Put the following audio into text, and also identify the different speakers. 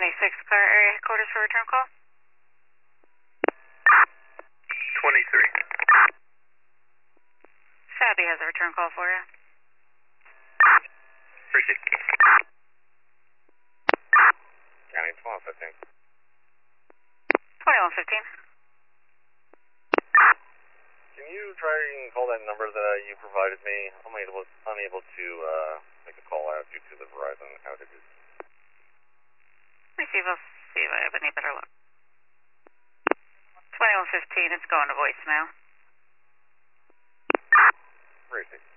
Speaker 1: 26 car area headquarters for return call.
Speaker 2: 23.
Speaker 1: Sabi has a return call for you.
Speaker 2: Appreciate it.
Speaker 3: County 1215.
Speaker 1: 2115.
Speaker 3: Can you try and call that number that you provided me? I'm unable to make a call out due to the Verizon outages.
Speaker 1: Let me see if I have any better luck. 2115, it's going to voicemail.
Speaker 3: Appreciate it.